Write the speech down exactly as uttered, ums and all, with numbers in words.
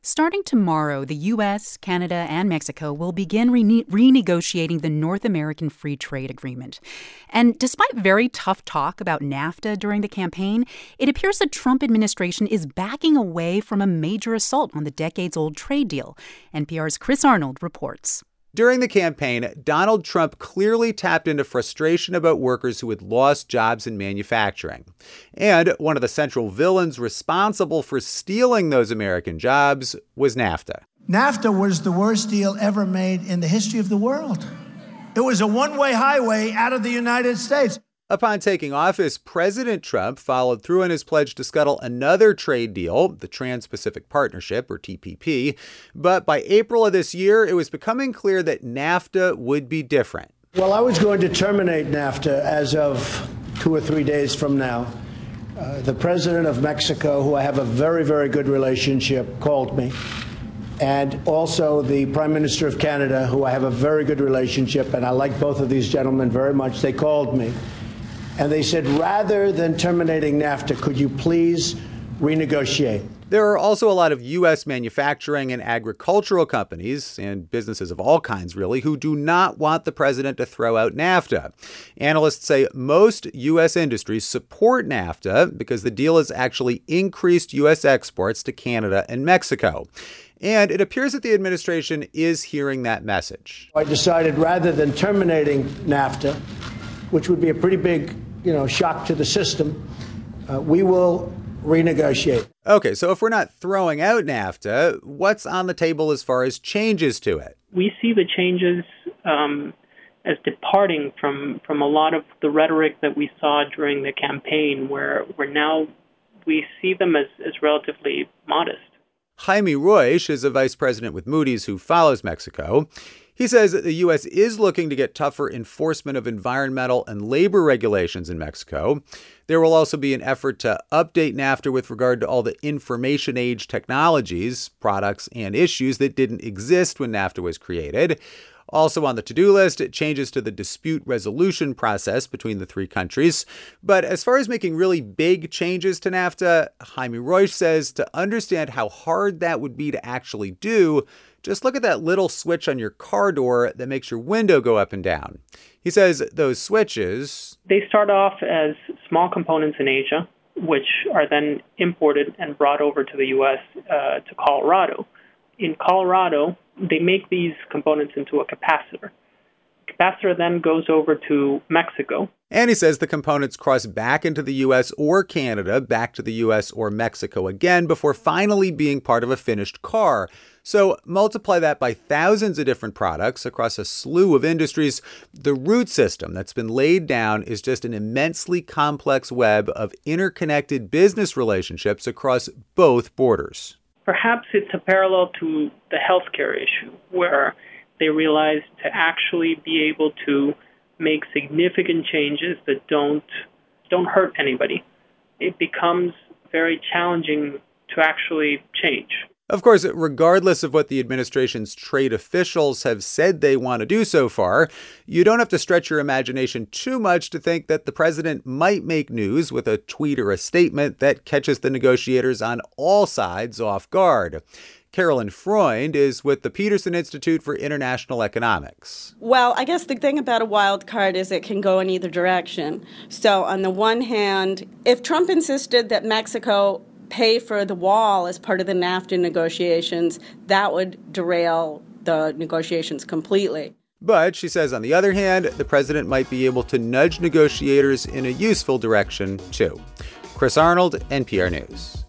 Starting tomorrow, the U S, Canada, and Mexico will begin rene- renegotiating the North American Free Trade Agreement. And despite very tough talk about NAFTA during the campaign, it appears the Trump administration is backing away from a major assault on the decades-old trade deal. N P R's Chris Arnold reports. During the campaign, Donald Trump clearly tapped into frustration about workers who had lost jobs in manufacturing. And one of the central villains responsible for stealing those American jobs was NAFTA. NAFTA was the worst deal ever made in the history of the world. It was a one-way highway out of the United States. Upon taking office, President Trump followed through on his pledge to scuttle another trade deal, the Trans-Pacific Partnership, or T P P. But by April of this year, it was becoming clear that NAFTA would be different. Well, I was going to terminate NAFTA as of two or three days from now. Uh, the president of Mexico, who I have a very, very good relationship, called me. And also the Prime Minister of Canada, who I have a very good relationship, and I like both of these gentlemen very much, they called me. And they said, rather than terminating NAFTA, could you please renegotiate? There are also a lot of U S manufacturing and agricultural companies, and businesses of all kinds, really, who do not want the president to throw out NAFTA. Analysts say most U S industries support NAFTA because the deal has actually increased U S exports to Canada and Mexico. And it appears that the administration is hearing that message. I decided rather than terminating NAFTA, which would be a pretty big, you know, shock to the system, uh, we will renegotiate. Okay, so if we're not throwing out NAFTA, what's on the table as far as changes to it? We see the changes um, as departing from, from a lot of the rhetoric that we saw during the campaign, where, where now we see them as, as relatively modest. Jaime Roig is a vice president with Moody's who follows Mexico. He says that the U S is looking to get tougher enforcement of environmental and labor regulations in Mexico. There will also be an effort to update NAFTA with regard to all the information age technologies, products, and issues that didn't exist when NAFTA was created. Also on the to-do list, changes to the dispute resolution process between the three countries. But as far as making really big changes to NAFTA, Jaime Roig says to understand how hard that would be to actually do, just look at that little switch on your car door that makes your window go up and down. He says those switches... They start off as small components in Asia, which are then imported and brought over to the U S uh, to Colorado. In Colorado, they make these components into a capacitor. Capacitor then goes over to Mexico. And he says the components cross back into the U S or Canada, back to the U S or Mexico again, before finally being part of a finished car. So multiply that by thousands of different products across a slew of industries. The root system that's been laid down is just an immensely complex web of interconnected business relationships across both borders. Perhaps it's a parallel to the healthcare issue, where they realized to actually be able to make significant changes that don't don't hurt anybody, it becomes very challenging to actually change. Of course, regardless of what the administration's trade officials have said they want to do so far, you don't have to stretch your imagination too much to think that the president might make news with a tweet or a statement that catches the negotiators on all sides off guard. Carolyn Freund is with the Peterson Institute for International Economics. Well, I guess the thing about a wild card is it can go in either direction. So on the one hand, if Trump insisted that Mexico pay for the wall as part of the NAFTA negotiations, that would derail the negotiations completely. But, she says, on the other hand, the president might be able to nudge negotiators in a useful direction, too. Chris Arnold, N P R News.